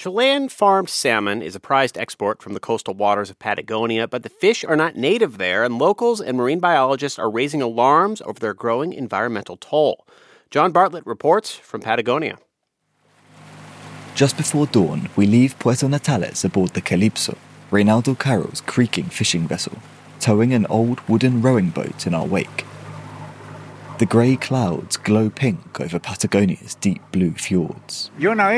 Chilean farmed salmon is a prized export from the coastal waters of Patagonia, but the fish are not native there, and locals and marine biologists are raising alarms over their growing environmental toll. John Bartlett reports from Patagonia. Just before dawn, we leave Puerto Natales aboard the Calypso, Reynaldo Caro's creaking fishing vessel, towing an old wooden rowing boat in our wake. The grey clouds glow pink over Patagonia's deep blue fjords.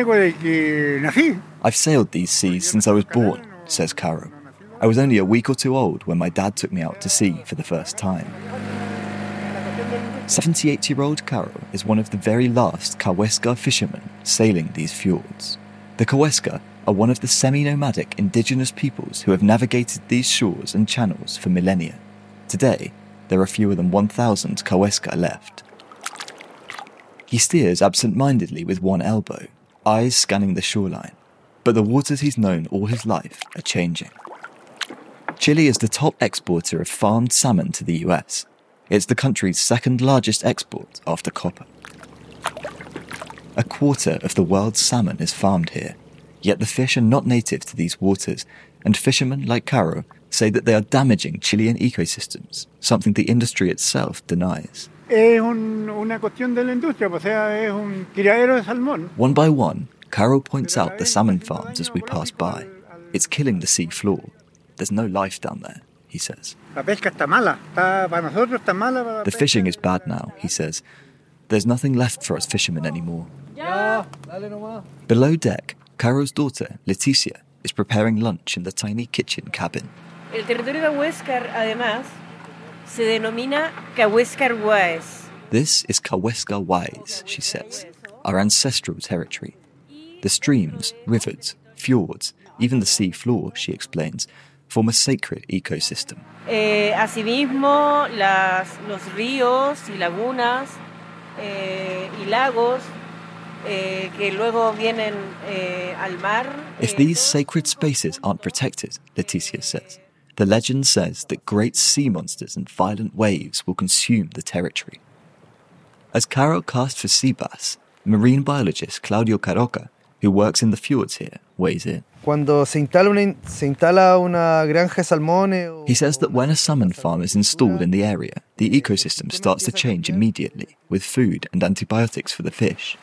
I've sailed these seas since I was born, says Caro. I was only a week or two old when my dad took me out to sea for the first time. 78-year-old Caro is one of the very last Kawesca fishermen sailing these fjords. The Kawesca are one of the semi-nomadic indigenous peoples who have navigated these shores and channels for millennia. Today, there are fewer than 1,000 Kawesca left. He steers absent-mindedly with one elbow, eyes scanning the shoreline, but the waters he's known all his life are changing. Chile is the top exporter of farmed salmon to the US. It's the country's second largest export after copper. A quarter of the world's salmon is farmed here, yet the fish are not native to these waters, and fishermen like Caro say that they are damaging Chilean ecosystems, something the industry itself denies. One by one, Caro points out the salmon farms as we pass by. It's killing the sea floor. There's no life down there, he says. The fishing is bad now, he says. There's nothing left for us fishermen anymore. Below deck, Caro's daughter, Leticia, is preparing lunch in the tiny kitchen cabin. El territorio de Kawesca, además, se denomina Kawesca Wise. This is Kawesca Wise, she says, our ancestral territory. The streams, rivers, fjords, even the sea floor, she explains, form a sacred ecosystem. Asimismo, los ríos y lagunas y lagos que luego vienen al mar. If these sacred spaces aren't protected, Leticia says, the legend says that great sea monsters and violent waves will consume the territory. As Caro cast for sea bass, marine biologist Claudio Caroca, who works in the fjords here, weighs in. He says that when a salmon farm is installed in the area, the ecosystem starts to change immediately, with food and antibiotics for the fish.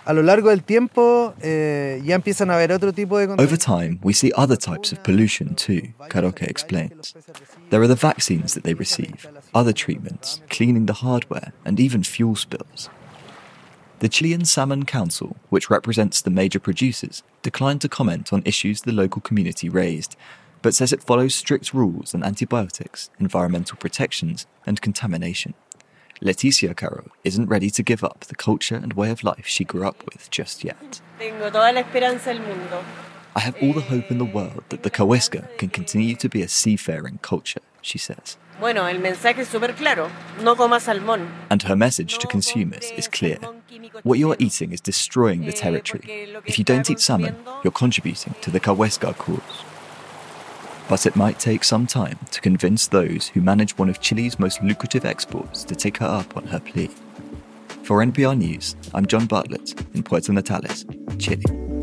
Over time, we see other types of pollution too, Caroca explains. There are the vaccines that they receive, other treatments, cleaning the hardware, and even fuel spills. The Chilean Salmon Council, which represents the major producers, declined to comment on issues the local community raised, but says it follows strict rules on antibiotics, environmental protections, and contamination. Leticia Caro isn't ready to give up the culture and way of life she grew up with just yet. I have all the hope in the world that the Kawesca can continue to be a seafaring culture, she says. Bueno, el mensaje es súper claro. No coma salmón. And her message to consumers is clear. What you're eating is destroying the territory. If you don't eat salmon, you're contributing to the Kawesca cause. But it might take some time to convince those who manage one of Chile's most lucrative exports to take her up on her plea. For NPR News, I'm John Bartlett in Puerto Natales, Chile.